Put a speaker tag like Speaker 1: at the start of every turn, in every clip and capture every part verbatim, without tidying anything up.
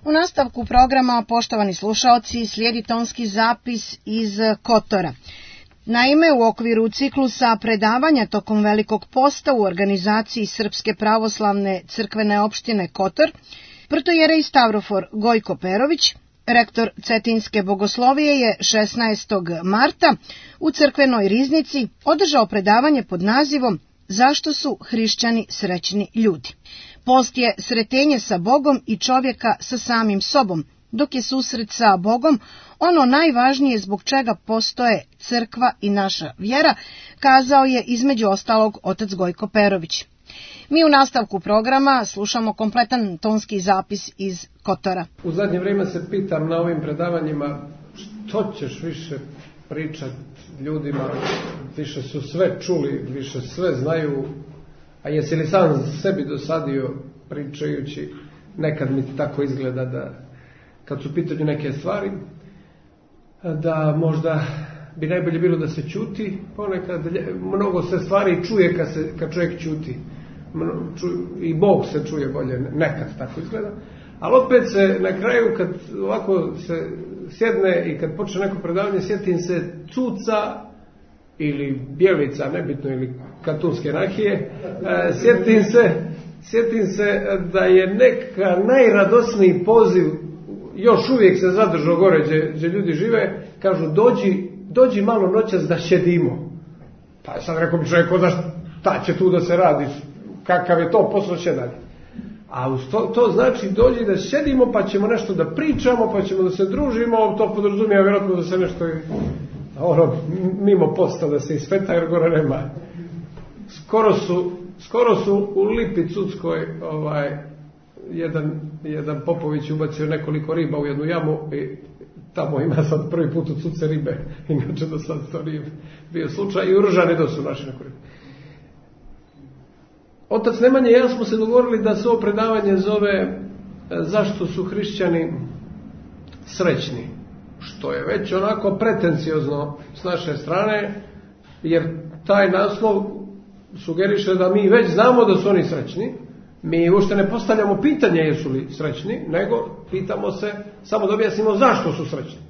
Speaker 1: U nastavku programa, poštovani slušaoci, slijedi tonski zapis iz Kotora. Naime, u okviru ciklusa predavanja tokom Velikog posta u organizaciji Srpske pravoslavne crkvene opštine Kotor, protojerej Stavrofor Gojko Perović, rektor Cetinske bogoslovije, je šesnaestog marta u crkvenoj riznici održao predavanje pod nazivom Zašto su hrišćani srećni ljudi? Post je sretenje sa Bogom i čovjeka sa samim sobom, dok je susret sa Bogom ono najvažnije zbog čega postoje crkva i naša vjera, kazao je između ostalog otac Gojko Perović. Mi u nastavku programa slušamo kompletan tonski zapis iz Kotora.
Speaker 2: U zadnje vrijeme se pitam na ovim predavanjima što ćeš više pričati ljudima, više su sve čuli, više sve znaju, a jesi li sam sebi dosadio pričajući? Nekad mi tako izgleda da kad su pitanju neke stvari, da možda bi najbolje bilo da se ćuti, ponekad mnogo se stvari čuje kad, se, kad čovjek ćuti. I Bog se čuje bolje, nekad tako izgleda, ali opet se na kraju kad ovako se sjedne i kad počne neko predavanje, sjetim se cuca ili bjelica, nebitno, ili katunske rakije, sjetim se sjetim se da je neka najradosniji poziv još uvijek se zadržao gore gdje, gdje ljudi žive, kažu dođi, dođi malo noćas da šedimo. Pa sad rekao bi čovjek, šta će tu da se radi, kakav je to posao šedanje. A to, to znači dođi da šedimo, pa ćemo nešto da pričamo, pa ćemo da se družimo, to podrazumijeva vjerojatno da se nešto ono, mimo posta da se isfeta, jer gore nema. Skoro su, skoro su u Lipi Cuckoj ovaj, jedan, jedan Popović ubacio nekoliko riba u jednu jamu i tamo ima sad prvi put u Cuce ribe, inače do sad to nije bio slučaj, i u Ržani da su naši neko ribe. Otac Nemanja i ja smo se dogovorili da se ovo predavanje zove Zašto su hrišćani srećni, što je već onako pretenciozno s naše strane, jer taj naslov sugeriše da mi već znamo da su oni srećni. Mi uopšte ne postavljamo pitanje jesu li srećni, nego pitamo se, samo da objasnimo zašto su srećni.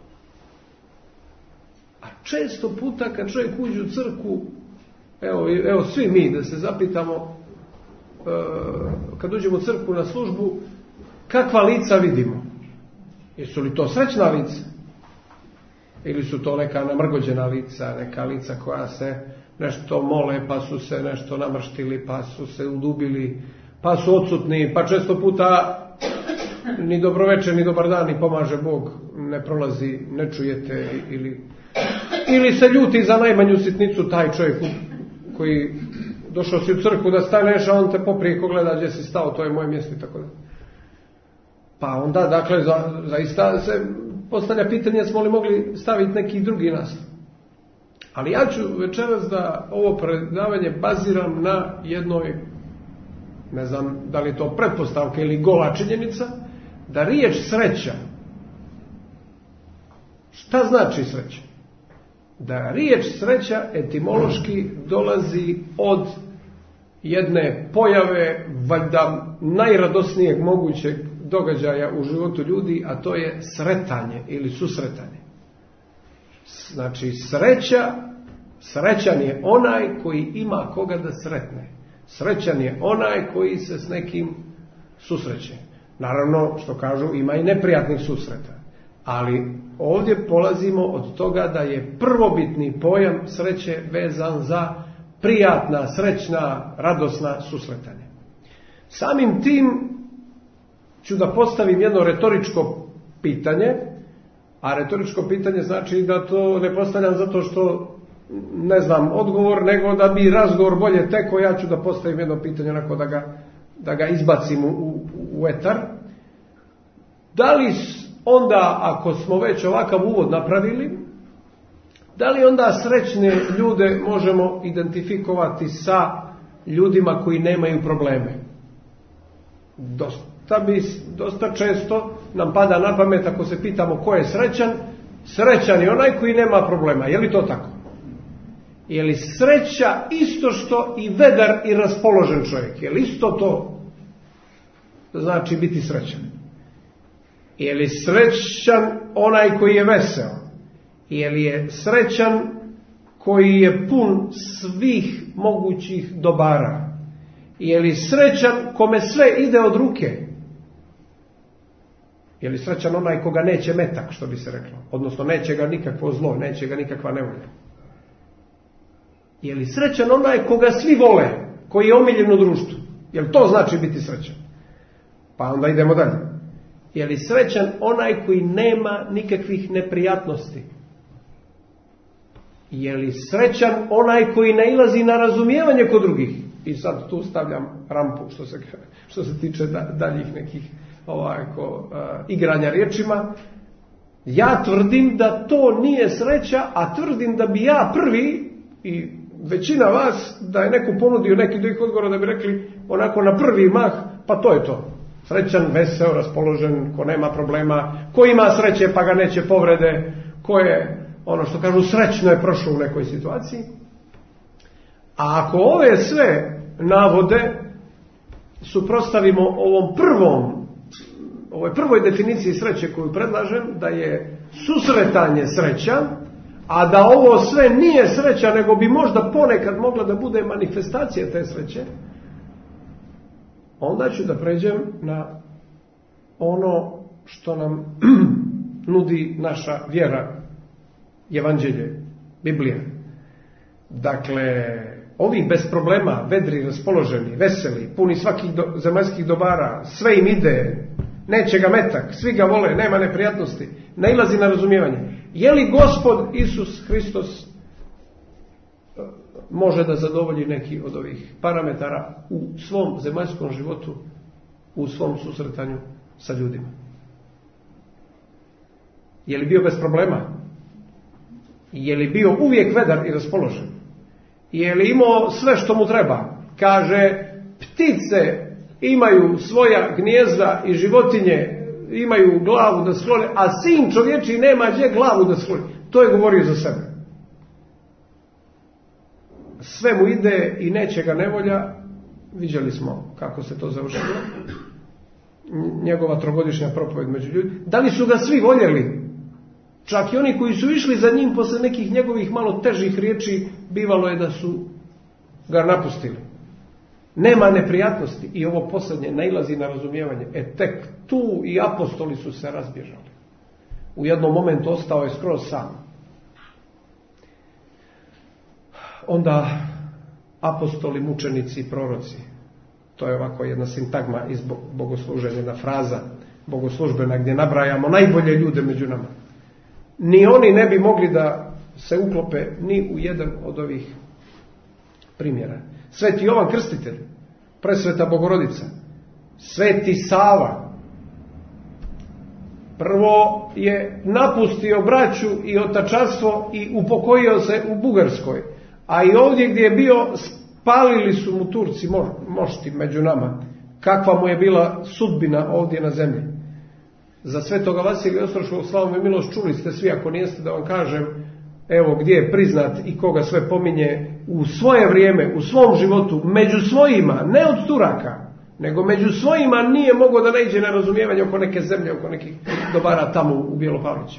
Speaker 2: A često puta kad čovjek uđe u crkvu, Evo, evo svi mi da se zapitamo e, kad uđemo u crkvu na službu, kakva lica vidimo? Jesu li to srećna lica? Ili su to neka namrgođena lica, neka lica koja se nešto mole, pa su se nešto namrštili, pa su se udubili, pa su odsutni, pa često puta ni dobroveče, ni dobar dan, ni pomaže Bog ne prolazi, ne čujete, ili, ili se ljuti za najmanju sitnicu taj čovjek koji došao si u crkvu da staneš, a on te poprijeko gleda gdje si stao, to je moje mjesto i tako da. Pa onda, dakle, za, zaista se postavlja pitanje smo li mogli staviti neki drugi naslov. Ali ja ću večeras da ovo predavanje baziram na jednoj, ne znam da li je to pretpostavka ili gola činjenica, da riječ sreća, šta znači sreća? Da riječ sreća etimološki dolazi od jedne pojave, valjda najradosnijeg mogućeg događaja u životu ljudi, a to je sretanje ili susretanje. Znači sreća, srećan je onaj koji ima koga da sretne. Srećan je onaj koji se s nekim susreće. Naravno, što kažu, ima i neprijatnih susreta. Ali ovdje polazimo od toga da je prvobitni pojam sreće vezan za prijatna, srećna, radosna susretanja. Samim tim ću da postavim jedno retoričko pitanje, a retoričko pitanje znači da to ne postavljam zato što ne znam odgovor, nego da bi razgovor bolje teko, ja ću da postavim jedno pitanje onako da ga, da ga izbacim u, u, u etar. Da li onda, ako smo već ovakav uvod napravili, da li onda srećne ljude možemo identifikovati sa ljudima koji nemaju probleme? Dosta, bi, dosta često nam pada na pamet, ako se pitamo ko je srećan, srećan je onaj koji nema problema. Je li to tako? Je li sreća isto što i vedar i raspoložen čovjek? Je li isto to znači biti srećan? Je li srećan onaj koji je veseo? Je li je srećan koji je pun svih mogućih dobara? Je li srećan kome sve ide od ruke? Je li srećan onaj koga neće metak, što bi se reklo? Odnosno neće ga nikakvo zlo, neće ga nikakva nevolja. Je li srećan onaj koga svi vole, koji je omiljen u društvu? Je li to znači biti srećan? Pa onda idemo dalje. Je li srećan onaj koji nema nikakvih neprijatnosti? Je li srećan onaj koji nailazi na razumijevanje kod drugih? I sad tu stavljam rampu što se, što se tiče daljih nekih ovako uh, igranja riječima. Ja tvrdim da to nije sreća, a tvrdim da bi ja prvi i većina vas, da je neko ponudio neki drugih odgovora, da bi rekli onako na prvi mah, pa to je to. Srećan, veseo, raspoložen, ko nema problema, ko ima sreće pa ga neće povrede, ko je, ono što kažu, srećno je prošao u nekoj situaciji. A ako ove sve navode suprotstavimo ovom prvom, ovoj prvoj definiciji sreće koju predlažem, da je susretanje sreća, a da ovo sve nije sreća, nego bi možda ponekad mogla da bude manifestacija te sreće, onda ću da pređem na ono što nam nudi naša vjera, Evanđelje, Biblija. Dakle, ovi bez problema, vedri, raspoloženi, veseli, puni svakih do, zemaljskih dobara, sve im ide, neće ga metak, svi ga vole, nema neprijatnosti, nailazi na razumijevanje. Je li Gospod Isus Hristos može da zadovolji neki od ovih parametara u svom zemaljskom životu, u svom susretanju sa ljudima? Je li bio bez problema? Je li bio uvijek vedar i raspoložen? Je li imao sve što mu treba? Kaže, ptice imaju svoja gnijezda i životinje imaju glavu da sklone, a sin čovječiji nema gdje glavu da skloni. To je govorio za sebe. Sve mu ide i neće ga nevolja. Viđali smo kako se to završilo. Njegova trogodišnja propoved među ljudi. Da li su ga svi voljeli? Čak i oni koji su išli za njim posle nekih njegovih malo težih riječi, bivalo je da su ga napustili. Nema neprijatnosti i ovo posljednje nailazi na razumijevanje. E tek tu i apostoli su se razbježali. U jednom momentu ostao je skroz sam. Onda apostoli, mučenici i proroci. To je ovako jedna sintagma iz bogosluženja, jedna fraza bogoslužbena gdje nabrajamo najbolje ljude među nama. Ni oni ne bi mogli da se uklope ni u jedan od ovih primjera. Sveti Jovan Krstitelj, presveta Bogorodica, Sveti Sava, prvo je napustio braću i otačanstvo i upokojio se u Bugarskoj, a i ovdje gdje je bio spalili su mu Turci mošti među nama. Kakva mu je bila sudbina ovdje na zemlji. Za svetoga Vasilija Ostroškog, slavu i milost, čuli ste svi, ako nijeste da vam kažem, evo gdje je priznat i koga sve pominje u svoje vrijeme, u svom životu, među svojima, ne od Turaka, nego među svojima nije mogao da naiđe na razumijevanje oko neke zemlje, oko nekih dobara tamo u Bjelopavliću.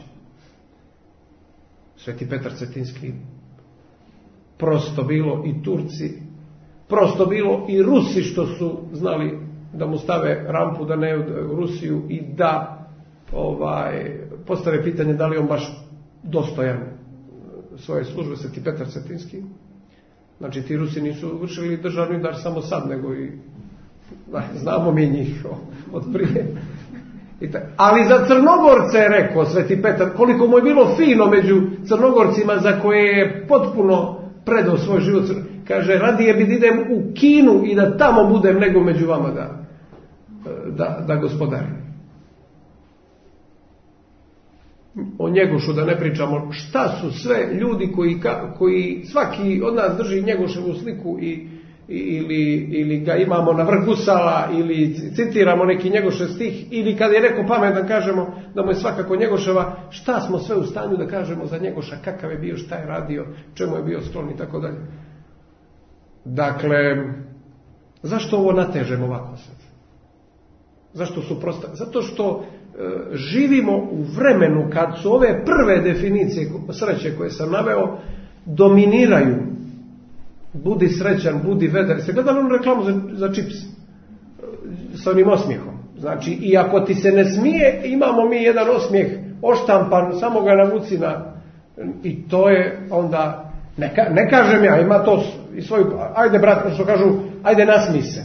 Speaker 2: Sveti Petar Cetinski, prosto bilo i Turci, prosto bilo i Rusi što su znali da mu stave rampu da ne u Rusiju i da ovaj, postave pitanje da li on baš dostojan svoje službe, Sveti Petar Cetinski. Znači ti Rusi nisu vršili državni udar samo sad, nego i znamo mi njih od prije. Ali za Crnogorce je rekao Sveti Petar, koliko mu je bilo fino među Crnogorcima za koje je potpuno predao svoj život. Kaže, radije bi da idem u Kinu i da tamo budem nego među vama da, da, da gospodarim. O Njegošu da ne pričamo, šta su sve ljudi koji, koji svaki od nas drži Njegoševu sliku i, ili, ili ga imamo na vrh gusala ili citiramo neki Njegošev stih ili kad je neko pametan kažemo da mu je svakako Njegoševa, šta smo sve u stanju da kažemo za Njegoša, kakav je bio, šta je radio, čemu je bio sklon i tako dalje. Dakle, zašto ovo natežemo ovako sad? Zašto su prosta? Zato što živimo u vremenu kad su ove prve definicije sreće koje sam naveo dominiraju. Budi srećan, budi vedar. Ste gledali onu reklamu za, za čips? S onim osmijehom. Znači, i ako ti se ne smije, imamo mi jedan osmijeh oštampan, samo ga navuci na... I to je onda... Ne, ka, ne kažem ja, ima to i svoju... Ajde, brat, što kažu, ajde nasmij se.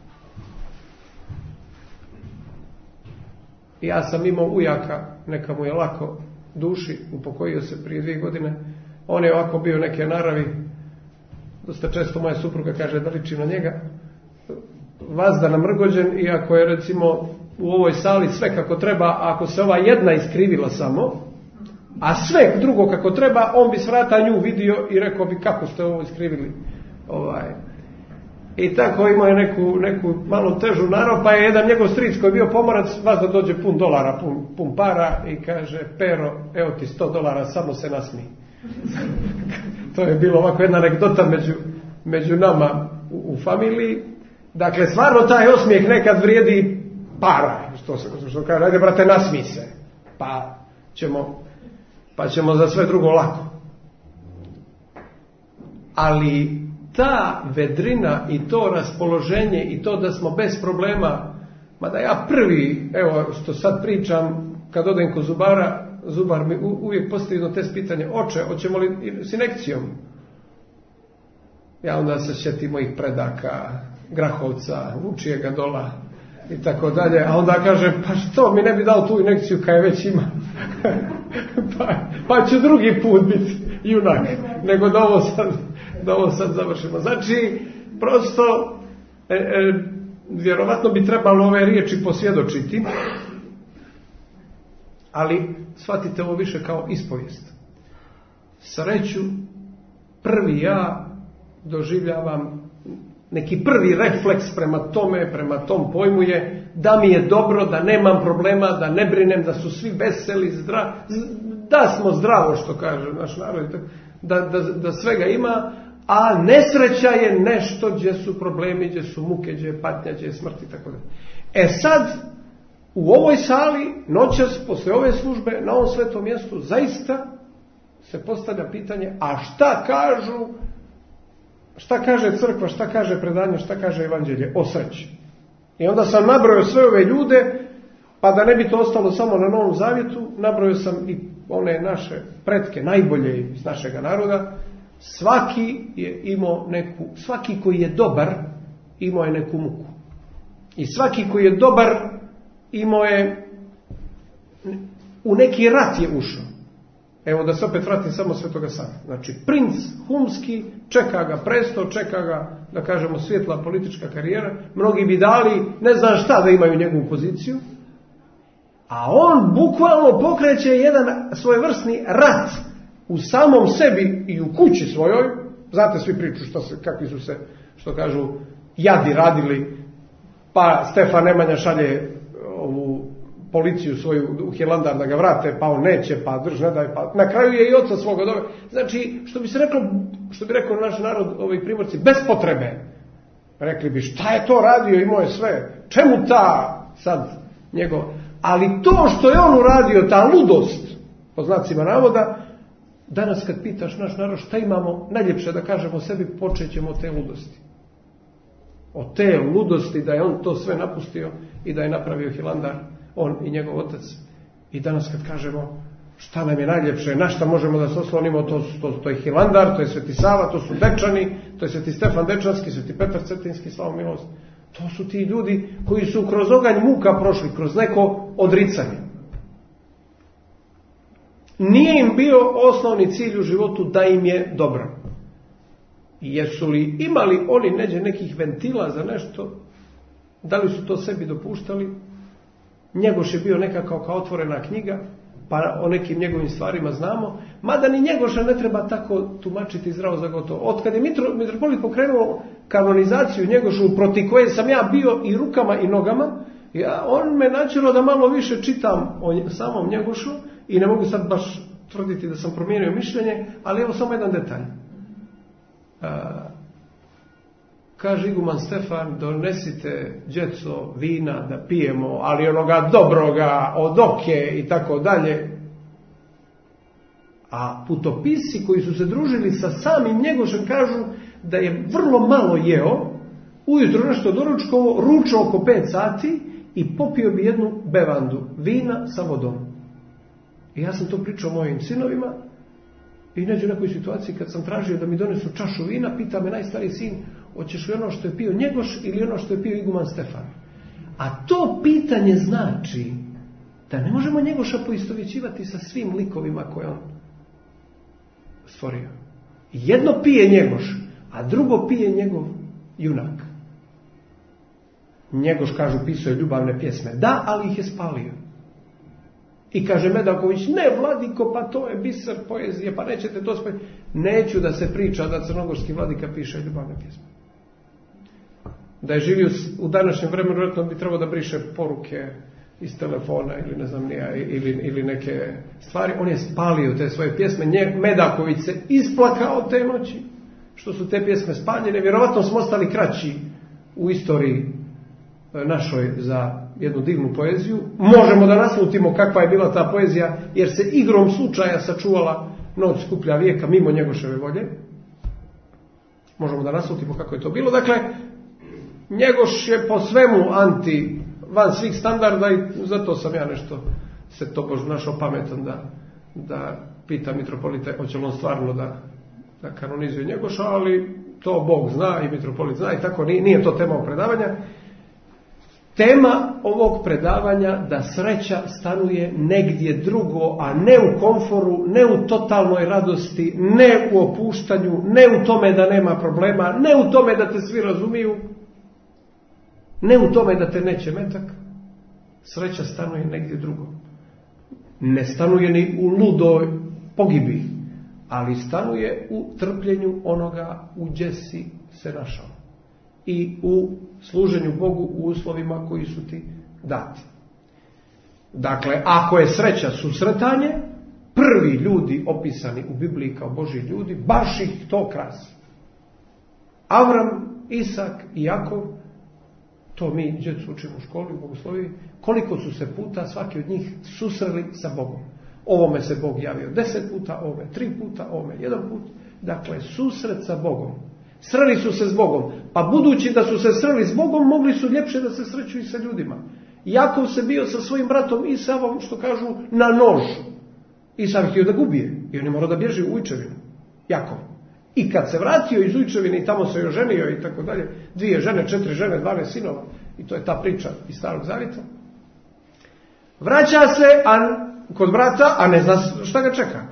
Speaker 2: Ja sam imao ujaka, neka mu je lako duši, upokojio se prije dvije godine. On je ovako bio neke naravi. Dosta često moja supruga kaže da liči na njega. Vazda namrgođen, iako je recimo u ovoj sali sve kako treba, a ako se ova jedna iskrivila samo, a sve drugo kako treba, on bi s vrata nju vidio i rekao bi kako ste ovo iskrivili. Ovaj. I tako imao je neku, neku malo težu narav, pa je jedan njegov stric koji je bio pomorac, vazda dođe pun dolara, pun, pun para i kaže, Pero, evo ti sto dolara, samo se nasmij. To je bilo ovako jedna anegdota među, među nama u, u familiji. Dakle, stvarno taj osmijeh nekad vrijedi para, što se što kaže, ajde brate, nasmij se, pa ćemo, pa ćemo za sve drugo lako. Ali ta vedrina i to raspoloženje i to da smo bez problema, mada ja prvi, evo što sad pričam, kad odem kod zubara, zubar mi uvijek postavi jedno test pitanje, oče, hoćemo li s injekcijom? Ja onda se sjetim mojih predaka, Grahovca, Vučijega dola i tako dalje, a onda kaže, pa što mi ne bi dao tu injekciju kad je već ima? pa, pa ću drugi put biti junak, nego da ovo sad, da ovo sad završimo. Znači, prosto, e, e, vjerovatno bi trebalo ove riječi posvjedočiti, ali shvatite ovo više kao ispovijest. Sreću prvi ja doživljavam, neki prvi refleks prema tome, prema tom pojmu je da mi je dobro, da nemam problema, da ne brinem, da su svi veseli, zdravi, da smo zdravo, što kaže naš narod, da, da, da svega ima, a nesreća je nešto gdje su problemi, gdje su muke, gdje je patnja, gdje je smrt i tako dalje. E sad, u ovoj sali, noćas, posle ove službe, na ovom svetom mjestu, zaista se postavlja pitanje, a šta kažu, šta kaže crkva, šta kaže predanje, šta kaže evanđelje o sreći. I onda sam nabrojao sve ove ljude, pa da ne bi to ostalo samo na Novom Zavjetu, nabrojao sam i one naše pretke, najbolje iz našega naroda. Svaki je imao neku, svaki koji je dobar, imao je neku muku. I svaki koji je dobar, imao je, u neki rat je ušao. Evo da se opet vratim samo Svetoga Save. Znači, princ Humski, čeka ga presto, čeka ga, da kažemo, svjetla politička karijera. Mnogi bi dali, ne znam šta da imaju njegovu poziciju. A on bukvalno pokreće jedan svojevrsni rat u samom sebi i u kući svojoj. Znate svi priču što se, kakvi su se, što kažu, jadi radili. Pa Stefan Nemanja šalje ovu policiju svoju u Hilandar da ga vrate, pa on neće, pa drž ne daj, pa na kraju je i oca svoga dove. Znači, što bi se reklo, što bi rekao naš narod, ovi primorci, bez potrebe. Rekli bi, šta je to radio, imao je sve. Čemu ta sad njegov? Ali to što je on uradio, ta ludost, po znacima navoda, danas kad pitaš naš narod šta imamo najljepše da kažemo o sebi, počet ćemo od te ludosti. Od te ludosti da je on to sve napustio i da je napravio Hilandar, on i njegov otac. I danas kad kažemo šta nam je najljepše, na šta možemo da se oslonimo, to, to, to je Hilandar, to je Sveti Sava, to su Dečani, to je Sveti Stefan Dečanski, Sveti Petar Cetinski, slavu milost. To su ti ljudi koji su kroz oganj muka prošli, kroz neko odricanje. Nije im bio osnovni cilj u životu da im je dobro. Jesu li imali oni neđe nekih ventila za nešto, da li su to sebi dopuštali? Njegoš je bio nekako kao otvorena knjiga, pa o nekim njegovim stvarima znamo, mada ni Njegoša ne treba tako tumačiti zdravo za gotovo. Od kada je mitro, mitropolit pokrenuo kanonizaciju Njegošu, protiv koje sam ja bio i rukama i nogama, ja, on me načelo da malo više čitam o samom Njegošu i ne mogu sad baš tvrditi da sam promijenio mišljenje, ali evo samo jedan detalj. kaže iguman Stefan, donesite djeco vina da pijemo, ali onoga dobroga, od oke i tako dalje. A putopisi koji su se družili sa samim Njegošem kažu da je vrlo malo jeo, ujutro nešto doručkovo, ručao oko pet sati i popio bi jednu bevandu vina sa vodom. I ja sam to pričao mojim sinovima i neđe u nekoj situaciji kad sam tražio da mi donesu čašu vina, pita me najstariji sin, hoćeš li ono što je pio Njegoš ili ono što je pio iguman Stefan? A to pitanje znači da ne možemo Njegoša poistovjećivati sa svim likovima koje on stvorio. Jedno pije Njegoš, a drugo pije njegov junak. Njegoš, kažu, pisao je ljubavne pjesme. Da, ali ih je spalio. I kaže Medaković, ne vladiko, pa to je biser poezije, pa nećete to spaviti. Neću da se priča da crnogorski vladika piše ljubavne pjesme. Da je živio u današnjem vremenu, vjerojatno bi trebao da briše poruke iz telefona ili ne znam nija, ili, ili neke stvari. On je spalio te svoje pjesme. Medaković se isplakao te noći što su te pjesme spaljene. Vjerovatno smo ostali kraći u istoriji našoj za jednu divnu poeziju. Možemo da naslutimo kakva je bila ta poezija, jer se igrom slučaja sačuvala noć skuplja vijeka mimo Njegoševe volje. Možemo da naslutimo kako je to bilo. Dakle, Njegoš je po svemu anti, van svih standarda i zato sam ja nešto se to bož našao pametan da, da pita mitropolita hoće li on stvarno da, da kanonizuje Njegoša, ali to Bog zna i mitropolit zna i tako nije, nije to tema ovog predavanja. Tema ovog predavanja da sreća stanuje negdje drugo, a ne u komforu, ne u totalnoj radosti, ne u opuštanju, ne u tome da nema problema, ne u tome da te svi razumiju, ne u tome da te neće metak. Sreća stanuje negdje drugo. Ne stanuje ni u ludoj pogibi, ali stanuje u trpljenju onoga u gdje si se našao. I u služenju Bogu u uslovima koji su ti dati. Dakle, ako je sreća susretanje, prvi ljudi opisani u Bibliji kao Božji ljudi, baš ih to krasi. Avram, Isak i Jakov, to mi djecu učimo u školi, u bogosloviji, koliko su se puta svaki od njih susreli sa Bogom. Ovome se Bog javio deset puta, ovome tri puta, ovome jedan put. Dakle, susret sa Bogom. Sreli su se s Bogom. Pa budući da su se sreli s Bogom, mogli su ljepše da se sreću i sa ljudima. Jakov se bio sa svojim bratom Isavom, što kažu, na nož. Isav htio da gubije. I on je morao da bježi u Ujčevinu. Jakov. I kad se vratio iz Ujčevine i tamo se još ženio i tako dalje, dvije žene, četiri žene, dvanaest sinova, i to je ta priča iz Starog Zavjeta, vraća se a, kod brata, a ne zna šta ga čeka.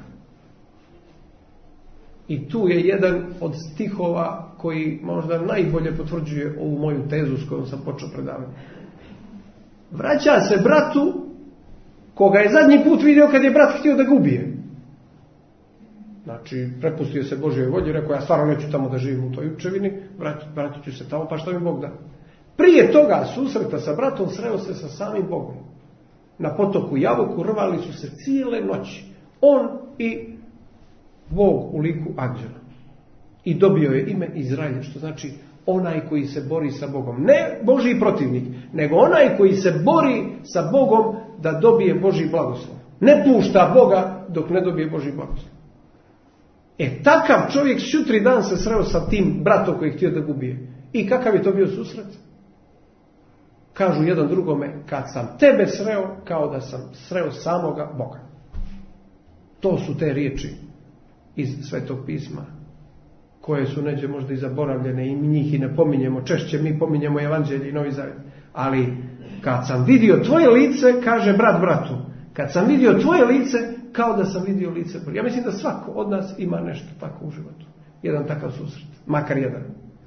Speaker 2: I tu je jedan od stihova koji možda najbolje potvrđuje ovu moju tezu s kojom sam počeo predavati. Vraća se bratu koga je zadnji put vidio kad je brat htio da ga ubije. Znači, prepustio se Božjoj volji, rekao, ja stvarno neću tamo da živim u toj Ujčevini, vrat, vratit ću se tamo, pa što mi Bog da. Prije toga susreta sa bratom sreo se sa samim Bogom. Na potoku Javuku rvali su se cijele noći. On i Bog u liku anđela. I dobio je ime Izraelj, što znači onaj koji se bori sa Bogom. Ne Božji protivnik, nego onaj koji se bori sa Bogom da dobije Božji blagoslov. Ne pušta Boga dok ne dobije Božji blagoslov. E, takav čovjek šutri dan se sreo sa tim bratom koji je htio da ga ubije. I kakav je to bio susret? Kažu jedan drugome, kad sam tebe sreo, kao da sam sreo samoga Boga. To su te riječi iz Svetog pisma, koje su neđe možda i zaboravljene i mi njih i ne pominjemo. Češće mi pominjemo Evanđelje i Novi Zavjet. Ali kad sam vidio tvoje lice, kaže brat bratu, kad sam vidio tvoje lice, kao da sam vidio lice Boga. Ja mislim da svako od nas ima nešto tako u životu. Jedan takav susret. Makar jedan.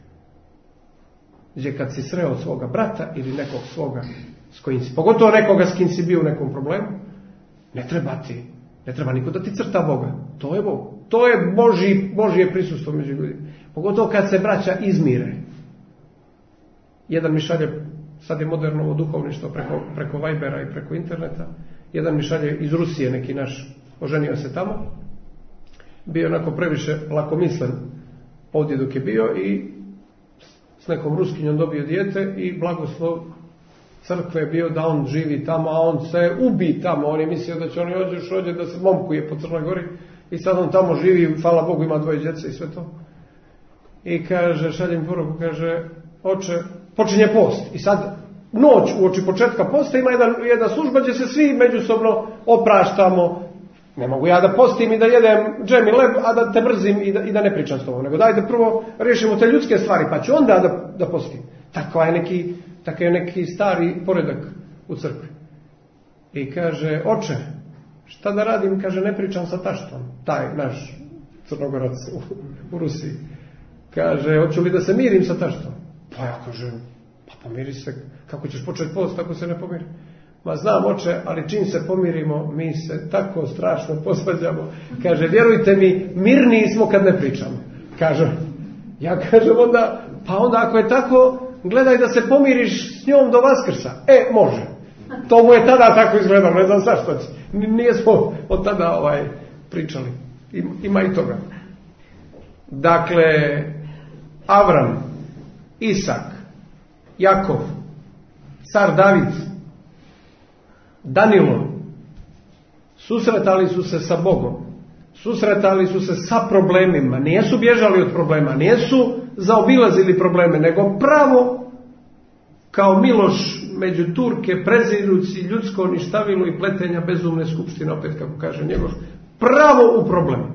Speaker 2: Gdje kad si sreo svoga brata ili nekog svoga s kojim si, pogotovo nekoga s kim si bio u nekom problemu, ne treba ti, ne treba niko da ti crta Boga. To je Bog. To je Božji, Božje prisustvo među ljudima. Pogotovo kad se braća izmire. Jedan mi šalje, sad je moderno ovo duhovništvo preko, preko Vibera i preko interneta. Jedan mi šalje iz Rusije, neki naš, oženio se tamo. Bio onako previše lakomislen ovdje dok je bio i s nekom Ruskinjom dobio dijete i blagoslov crkve je bio da on živi tamo, a on se ubi tamo. On je mislio da će on još rođe da se momkuje po Crnoj Gori i sad on tamo živi, hvala Bogu, ima dvoje djece i sve to. I kaže, šaljem poruku, kaže, oče, počinje post. I sad noć uoči početka posta ima jedan, jedna služba gdje se svi međusobno opraštamo. Ne mogu ja da postim i da jedem džem i leb, a da te mrzim i da, i da ne pričam s tobom. Nego daj da prvo riješimo te ljudske stvari, pa ću onda da, da postim. Takav je neki, takav je neki stari poredak u crkvi. I kaže, oče, šta da radim? Kaže, ne pričam sa taštom. Taj naš Crnogorac u, u Rusiji. Kaže, hoću li da se mirim sa taštom? Pa ja kažem, pa pomiri se. Kako ćeš početi post ako se ne pomiri? Ma znam, oče, ali čim se pomirimo, mi se tako strašno posvađamo. Kaže, vjerujte mi, mirniji smo kad ne pričamo. Kaže, ja kažem onda, pa onda ako je tako, gledaj da se pomiriš s njom do Vaskrsa. E, može. To mu je tada tako izgledalo, ne znam zašto. Nije smo od tada ovaj, pričali. Ima i toga. Dakle, Avram, Isak, Jakov, car David, Danilo, susretali su se sa Bogom, susretali su se sa problemima, nijesu bježali od problema, nijesu zaobilazili probleme, nego pravo kao Miloš među Turke, prezirući ljudsko ništavilo i pletenja bezumne skupštine, opet kako kaže Njegoš, pravo u problemu.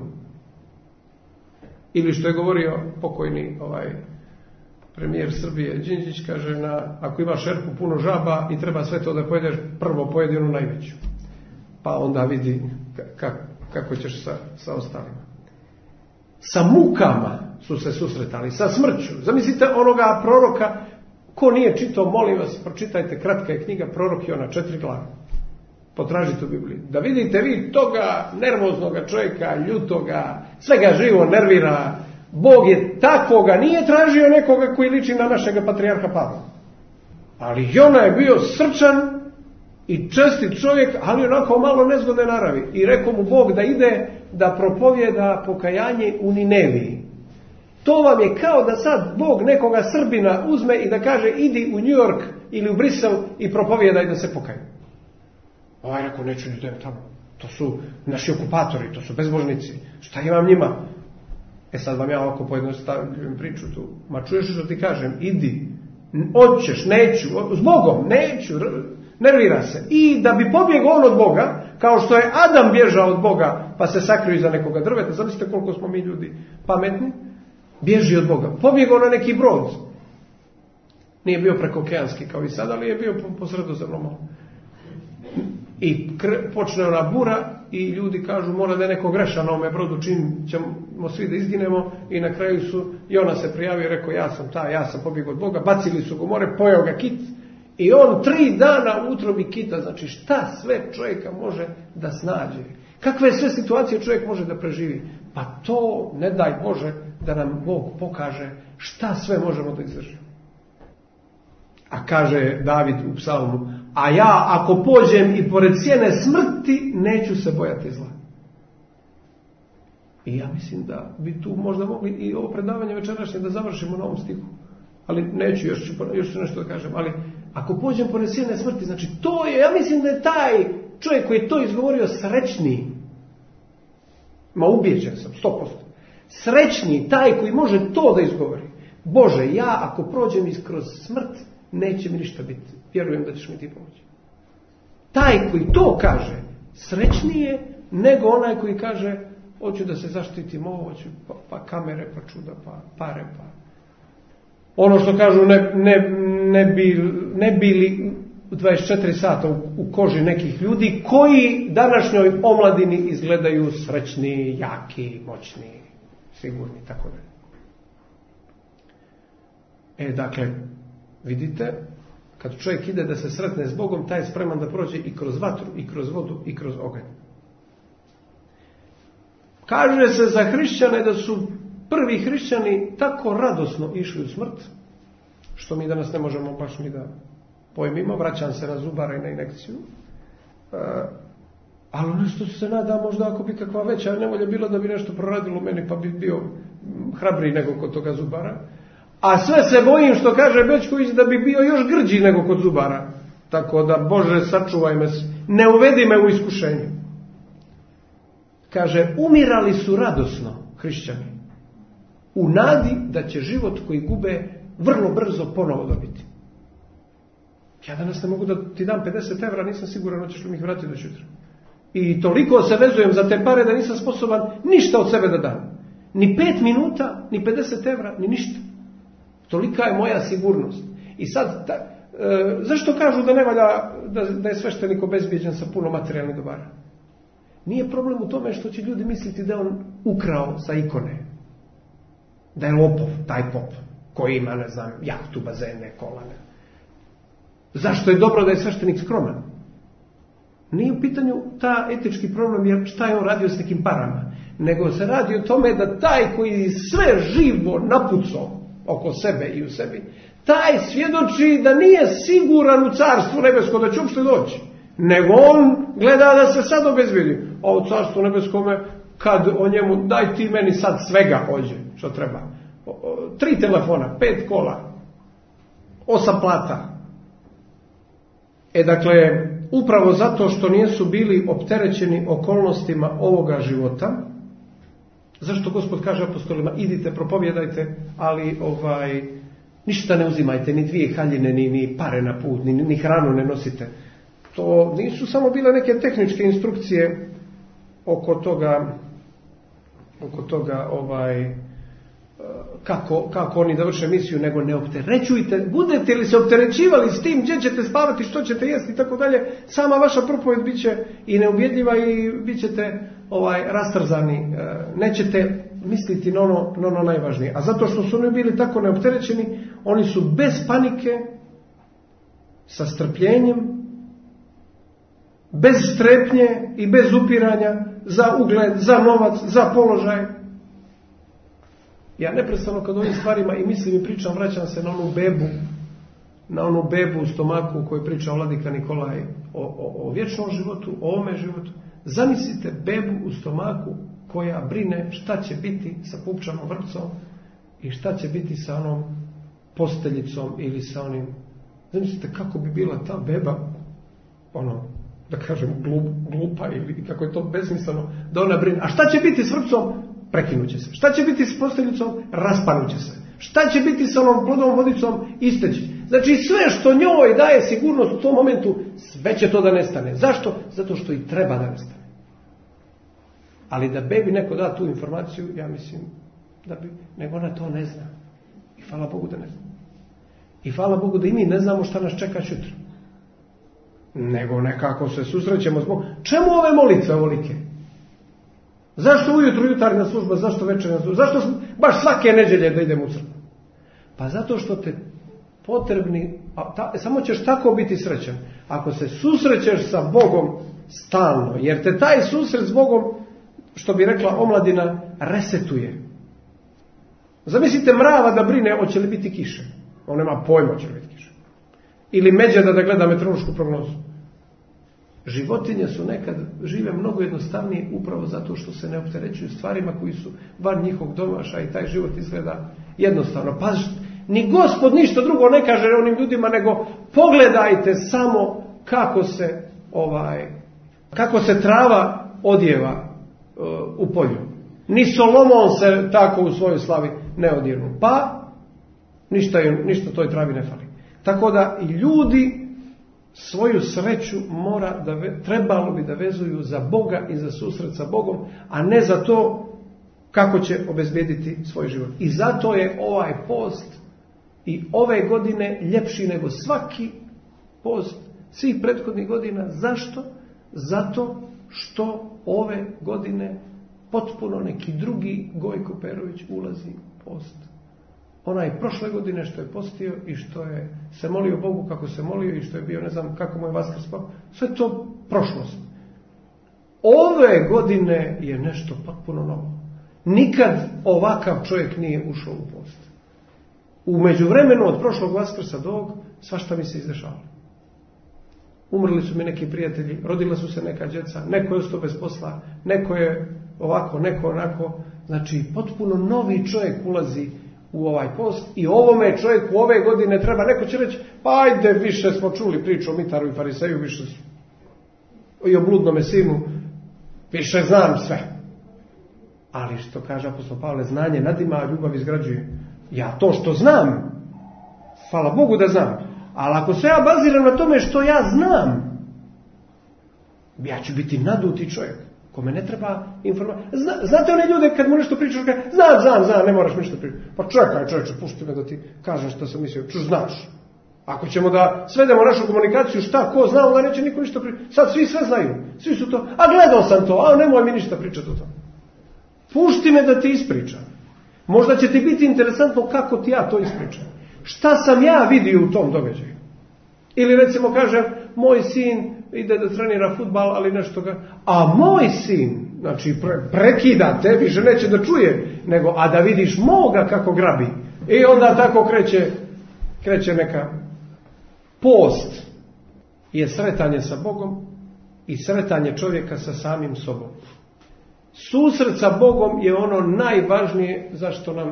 Speaker 2: Ili što je govorio pokojni ovaj premijer Srbije Đinđić, kaže, na, ako imaš šerpu puno žaba i treba sve to da pojedeš, prvo pojedi onu najveću, pa onda vidi kako, kako ćeš sa, sa ostalima. Sa mukama su se susretali, sa smrću. Zamislite onoga proroka, ko nije čitao, molim vas, pročitajte, kratka je knjiga Prorok Jona, četiri glave. Potražite u Bibliji. Da vidite vi toga nervoznoga čovjeka, ljutoga, svega živo nervira. Bog je takvoga, nije tražio nekoga koji liči na našega patrijarha Pavla. Ali Jona je bio srčan i čestit čovjek, ali onako malo nezgodne naravi. I rekao mu Bog da ide da propovjeda pokajanje u Nineviji. To vam je kao da sad Bog nekoga Srbina uzme i da kaže idi u New York ili u Brisel i propovjedaj da se pokaju. Ovaj rekao, neću idem tamo. To su naši okupatori, to su bezbožnici. Šta imam njima? E sad vam ja ovako pojednostavljujem priču tu. Ma čuješ što ti kažem? Idi. Hoćeš, neću. S Bogom, neću. Nervira se. I da bi pobjegao on od Boga, kao što je Adam bježao od Boga, pa se sakrio iza nekoga drveta. Zamislite koliko smo mi ljudi pametni. Bježi od Boga. Pobjegao na neki brod. Nije bio prekookeanski kao i sad, ali je bio po, po Sredozemnom moru. I kre, počne ona bura i ljudi kažu mora da je neko greša na ovome brodu, čim ćemo svi da izginemo, i na kraju su, i ona se prijavio i rekao ja sam ta, ja sam pobjegao od Boga, bacili su go more, pojeo ga kit i on tri dana u utrobi kita. Znači šta sve čovjeka može da snađe, kakve sve situacije čovjek može da preživi. Pa to ne daj Bože da nam Bog pokaže šta sve možemo da izdržimo. A kaže David u psalmu, a ja ako pođem i pored sjene smrti, neću se bojati zla. I ja mislim da bi tu možda mogli i ovo predavanje večerašnje da završimo na ovom stihu. Ali neću, još ću, još ću nešto da kažem. Ali ako pođem pored sjene smrti, znači to je, ja mislim da je taj čovjek koji je to izgovorio srećniji. Ma ubijeđen sam, sto posto. Srećniji, taj koji može to da izgovori. Bože, ja ako prođem iskroz smrt, neće mi ništa biti. Vjerujem da ćeš mi ti pomoći. Taj koji to kaže, srećniji je nego onaj koji kaže, hoću da se zaštitim ovo, hoću pa, pa kamere, pa čuda, pa pare, pa... Ono što kažu, ne, ne, ne, bi, ne bili dvadeset četiri sata u, u koži nekih ljudi koji današnjoj omladini izgledaju srećni, jaki, moćni, sigurni, tako da. E, dakle, vidite, kad čovjek ide da se sretne s Bogom, taj je spreman da prođe i kroz vatru, i kroz vodu, i kroz oganj. Kaže se za hrišćane da su prvi hrišćani tako radosno išli u smrt, što mi danas ne možemo baš mi da pojmimo. Vraćam se na zubara i na injekciju. E, ali nešto se nada, možda ako bi kakva veća nevolja bila da bi nešto proradilo u meni, pa bi bio hrabriji nego kod toga zubara. A sve se bojim, što kaže Bećković, da bi bio još grđi nego kod zubara. Tako da, Bože, sačuvaj me, ne uvedi me u iskušenje. Kaže, umirali su radosno hrišćani, u nadi da će život koji gube vrlo brzo ponovo dobiti. Ja danas ne mogu da ti dam pedeset evra, nisam siguran hoćeš li mi ih vratiti do jutra. I toliko se vezujem za te pare da nisam sposoban ništa od sebe da dam. Ni pet minuta, ni pedeset evra, ni ništa. Tolika je moja sigurnost. I sad, ta, e, zašto kažu da ne valja da, da je sveštenik obezbijeđen sa puno materijalnih dobara? Nije problem u tome što će ljudi misliti da on ukrao sa ikone. Da je lopov, taj pop, koji ima, ne znam, jahtu, bazene, kolane. Zašto je dobro da je sveštenik skroman? Nije u pitanju ta etički problem, jer šta je on radio s nekim parama. Nego se radi o tome da taj koji sve živo napucao oko sebe i u sebi, taj svjedoči da nije siguran u carstvu nebesko da će uopšte doći. Nego on gleda da se sad obezbedi. A u carstvu nebeskome, kad o njemu, daj ti meni sad svega hođe, što treba. O, o, tri telefona, pet kola, osam plata. E dakle, upravo zato što nisu bili opterećeni okolnostima ovoga života, zašto Gospod kaže apostolima, idite, propovjedajte, ali ovaj, ništa ne uzimajte, ni dvije haljine, ni, ni pare na put, ni, ni hranu ne nosite. To nisu samo bile neke tehničke instrukcije oko toga, oko toga ovaj, kako, kako oni da vrše misiju, nego ne opterećujte, budete li se opterećivali s tim gdje ćete spavati, što ćete jesti i tako dalje, sama vaša propovjed bit će i neubjedljiva i bit ćete ovaj, rastrzani, nećete misliti na ono, na ono najvažnije. A zato što su oni bili tako neopterećeni, oni su bez panike, sa strpljenjem, bez strepnje i bez upiranja za ugled, za novac, za položaj. Ja neprestano kad ovim stvarima i mislim i pričam, vraćam se na onu bebu, na onu bebu u stomaku u kojoj priča Vladika Nikolaj o, o, o vječnom životu, o ovome životu. Zamislite bebu u stomaku koja brine šta će biti sa pupčanom vrpcom i šta će biti sa onom posteljicom ili sa onim. Zamislite kako bi bila ta beba, ono, da kažem, glup, glupa ili kako je to besmisleno, da ona brine. A šta će biti s vrpcom? Prekinut će se. Šta će biti s posteljicom? Raspanut će se. Šta će biti s onom plodom vodicom? Isteći. Znači sve što njoj daje sigurnost u tom momentu, sve će to da nestane. Zašto? Zato što i treba da nestane. Ali da bebi neko da tu informaciju, ja mislim da bi, nego ona to ne zna. I hvala Bogu da ne zna. I hvala Bogu da i mi ne znamo šta nas čeka sutra. Nego nekako se susrećemo zbog. Čemu ove molitve ovolike? Zašto ujutru jutarnja služba, zašto večernja služba? Zašto baš svake nedjelje da idemo u crkvu? Pa zato što te potrebni, a ta, samo ćeš tako biti srećan, ako se susrećeš sa Bogom stalno, jer te taj susret s Bogom, što bi rekla omladina, resetuje. Zamislite mrava da brine hoće li biti kiše. On nema pojma hoće li biti kiše. Ili međeda da gleda meteorološku prognozu. Životinje su nekad žive mnogo jednostavnije upravo zato što se ne opterećuju stvarima koji su van njihovog domaša i taj život izgleda jednostavno. Pa ni Gospod ništa drugo ne kaže onim ljudima, nego pogledajte samo kako se ovaj, kako se trava odjeva uh, u polju. Ni Solomon se tako u svojoj slavi ne odjevnu. Pa ništa, ništa toj travi ne fali. Tako da i ljudi svoju sreću mora da ve, trebalo bi da vezuju za Boga i za susret sa Bogom, a ne za to kako će obezbediti svoj život. I zato je ovaj post i ove godine ljepši nego svaki post svih prethodnih godina. Zašto? Zato što ove godine potpuno neki drugi Gojko Perović ulazi u post. Onaj prošle godine što je postio i što je se molio Bogu kako se molio i što je bio, ne znam kako mu je Vaskrs pao, sve to prošlost. Ove godine je nešto potpuno novo. Nikad ovakav čovjek nije ušao u post. U međuvremenu od prošlog Vaskrsa do ovog svašta mi se izdešavalo. Umrli su mi neki prijatelji, rodila su se neka djeca, neko je ostao bez posla, neko je ovako, neko onako. Znači potpuno novi čovjek ulazi u ovaj post i ovome čovjeku ove godine treba, neko će reći, pa ajde, više smo čuli priču o Mitaru i Fariseju, više i o bludnome sinu, više znam sve. Ali što kaže apostol Pavle, znanje nadima, a ljubav izgrađuje. Ja to što znam, hvala Bogu da znam, ali ako se ja baziram na tome što ja znam, ja ću biti naduti čovjek, kome ne treba informacija. Zna, znate one ljude kad mu nešto pričaš, kaže, znam, znam, znam, ne moraš mi što pričati. Pa čekaj čovječe, pušti me da ti kažem što sam mislio, čuš znaš. Ako ćemo da svedemo našu komunikaciju, šta, ko zna, onda neće niko ništa pričati. Sad svi sve znaju, svi su to, a gledao sam to, a nemoj mi ništa pričati o tom. Pušti me da ti ispričam. Možda će ti biti interesantno kako ti ja to ispričam. Šta sam ja vidio u tom događaju. Ili recimo kažem, moj sin ide da trenira fudbal, ali nešto ga... A moj sin, znači pre, prekida te, više neće da čuje, nego, a da vidiš moga kako grabi. I onda tako kreće, kreće neka post. Je sretanje sa Bogom i sretanje čovjeka sa samim sobom. Susret sa Bogom je ono najvažnije zašto nam,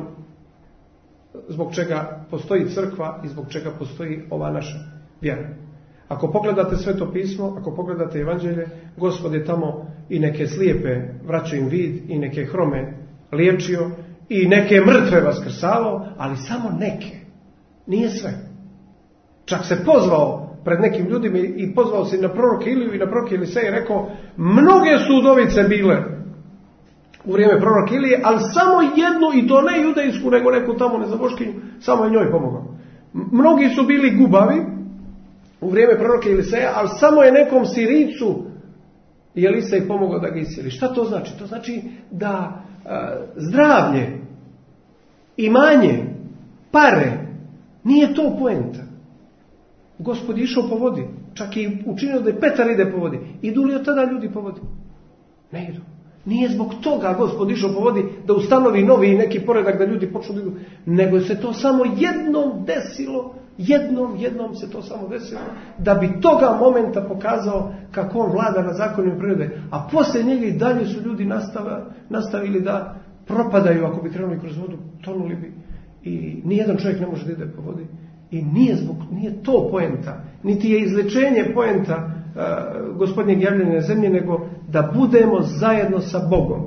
Speaker 2: zbog čega postoji crkva i zbog čega postoji ova naša vjera. Ako pogledate Sveto pismo, ako pogledate Evanđelje, Gospod je tamo i neke slijepe vraćao im vid, i neke hrome liječio, i neke mrtve vaskrsavao, ali samo neke. Nije sve. Čak se pozvao pred nekim ljudima i pozvao se i na proroke Iliju i na proroke Eliseja i rekao, mnoge su udovice bile u vrijeme proroka Ilije, ali samo jednu, i to ne judejsku, nego neku tamo nezaboškinju, samo je njoj pomogao. Mnogi su bili gubavi u vrijeme proroka Eliseja, ali samo je nekom Siricu i Elisej pomogao da ga iscijeli. Šta to znači? To znači da a, zdravlje, imanje, pare, nije to poenta. Gospod je išao po vodi, čak i učinio da je Petar ide po vodi. Idu li od tada ljudi po vodi? Ne idu. Nije zbog toga Gospod išao po vodi da ustanovi novi neki poredak da ljudi počnu da idu, nego se to samo jednom desilo, jednom, jednom se to samo desilo, da bi toga momenta pokazao kako on vlada na zakonima prirode, a poslije njega i dalje su ljudi nastava, nastavili da propadaju, ako bi krenuli kroz vodu, tonuli bi, i nijedan čovjek ne može da ide po vodi. I nije, zbog, nije to poenta, niti je izlečenje poenta uh, Gospodnjeg javljanja na zemlji, nego da budemo zajedno sa Bogom.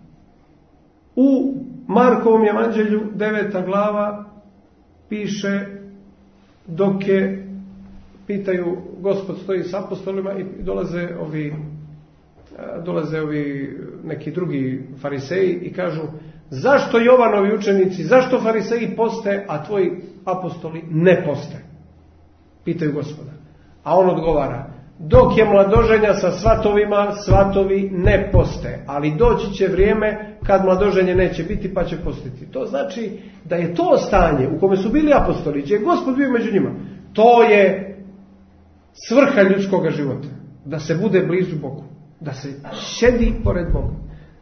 Speaker 2: U Markovom evanđelju deveta glava piše, dok je, pitaju, Gospod stoji s apostolima i dolaze ovi, uh, dolaze ovi neki drugi fariseji i kažu, zašto Jovanovi učenici, zašto fariseji poste, a tvoji apostoli ne poste? Pitaju Gospoda. A on odgovara, dok je mladoženja sa svatovima, svatovi ne poste, ali doći će vrijeme kad mladoženje neće biti pa će postiti. To znači da je to stanje u kome su bili apostoli, gdje je Gospod bio među njima, to je svrha ljudskog života. Da se bude blizu Bogu, da se šedi pored Boga.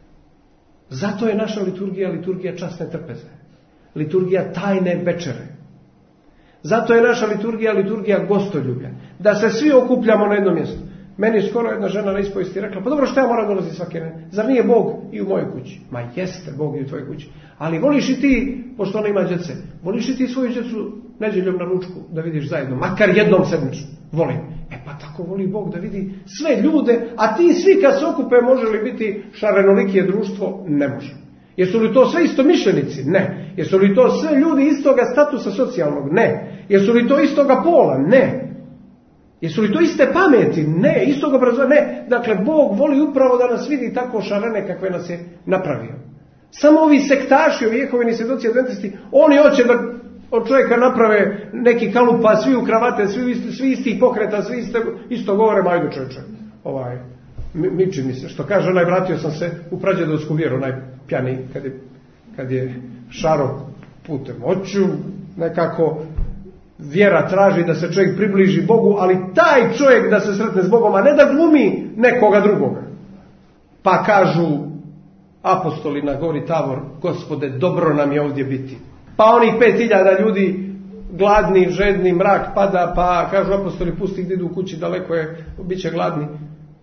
Speaker 2: Zato je naša liturgija liturgija časne trpeze, liturgija tajne večere. Zato je naša liturgija liturgija gostoljublja, da se svi okupljamo na jednom mjestu. Meni je skoro jedna žena na ispovijesti rekla, pa dobro, što ja moram dolaziti svake ne? Zar nije Bog i u mojoj kući? Ma jeste Bog i u tvojoj kući. Ali voliš i ti, pošto ona ima djece, voliš i ti svoju djecu nedjeljom na ručku da vidiš zajedno, makar jednom sedmično. Volim. E pa tako voli Bog da vidi sve ljude, a ti svi kad se okupe, može li biti šarenolikije društvo? Ne može. Jesu li to sve istomišljenici? Ne. Jesu li to sve ljudi istoga statusa socijalnog? Ne. Jesu li to istoga pola? Ne. Jesu li to iste pameti? Ne. Istog obrazovanja? Ne. Dakle, Bog voli upravo da nas vidi tako šarene kakve nas je napravio. Samo ovi sektaši, ovi jehovini svjedoci adventisti, oni hoće da od čovjeka naprave neki kalupa, svi u kravate, svi, svi istih pokreta, svi isto, isto govore, majdu čovječe. Ovaj, miči mi se. Što kaže, onaj, vratio sam se u prađedovsku vjeru, onaj pjani, kad je, kad je šaro putem oču, nekako vjera traži da se čovjek približi Bogu, ali taj čovjek da se sretne s Bogom, a ne da glumi nekoga drugoga. Pa kažu apostoli na gori Tavor, Gospode, dobro nam je ovdje biti. Pa onih pet hiljada ljudi gladni, žedni, mrak pada, pa kažu apostoli, pusti ih da idu u kući, daleko je, bit će gladni.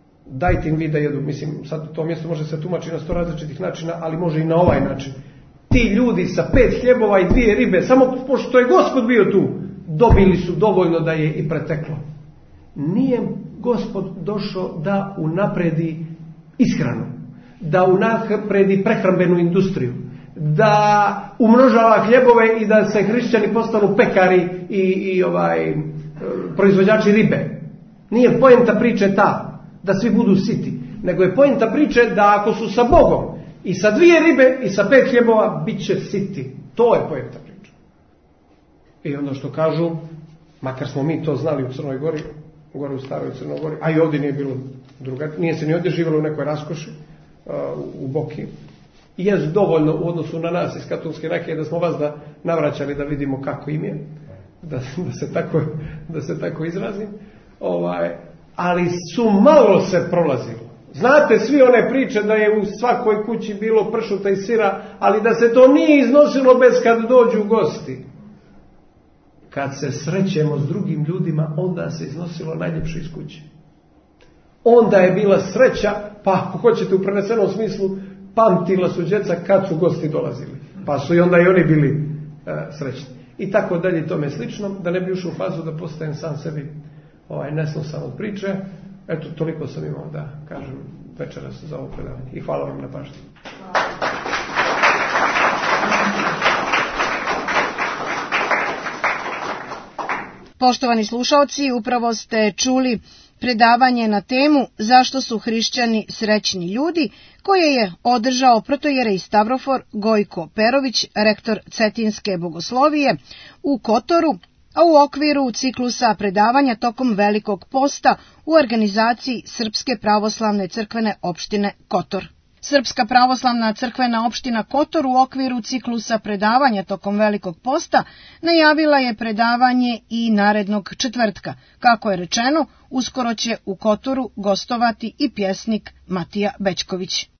Speaker 2: Dajte im vi da jedu. Mislim, sad to mjesto može se tumačiti na sto različitih načina, ali može i na ovaj način. Ti ljudi sa pet hljebova i dvije ribe, samo pošto je Gospod bio tu, dobili su dovoljno da je i preteklo. Nije Gospod došao da unapredi ishranu, da unapredi prehrambenu industriju, da umnožava hljebove i da se hrišćani postanu pekari i, i ovaj, proizvođači ribe. Nije poenta priče ta da svi budu siti, nego je poenta priče da ako su sa Bogom i sa dvije ribe i sa pet hljebova, bit će siti. To je poenta priče. I ono što kažu, makar smo mi to znali u Crnoj Gori, gore u staroj Crnoj Gori, a i ovdje nije bilo druga, nije se ni ovdje živjelo u nekoj raskoši, uh, u Boki. I je dovoljno u odnosu na nas iz katolske rakije da smo vas da navraćali da vidimo kako im je, da, da, se, tako, da se tako izrazim. Ovaj, ali su malo se prolazilo. Znate svi one priče da je u svakoj kući bilo pršuta i sira, ali da se to nije iznosilo bez kad dođu gosti. Kad se srećemo s drugim ljudima, onda se iznosilo najljepše iz kuće. Onda je bila sreća, pa ako hoćete u prenesenom smislu, pamtila su djeca kad su gosti dolazili. Pa su i onda i oni bili e, srećni. I tako dalje i tome slično, da ne bi ušao u fazu da postajem sam sebi ovaj, nesnosan od priče. Eto, toliko sam imao da kažem večeras za ovo predavanje. I hvala vam na pažnji.
Speaker 1: Poštovani slušalci, upravo ste čuli predavanje na temu Zašto su hrišćani srećni ljudi, koje je održao protojerej Stavrofor Gojko Perović, rektor Cetinske bogoslovije u Kotoru, a u okviru ciklusa predavanja tokom Velikog posta u organizaciji Srpske pravoslavne crkvene opštine Kotor. Srpska pravoslavna crkvena opština Kotor u okviru ciklusa predavanja tokom Velikog posta najavila je predavanje i narednog četvrtka. Kako je rečeno, uskoro će u Kotoru gostovati i pjesnik Matija Bećković.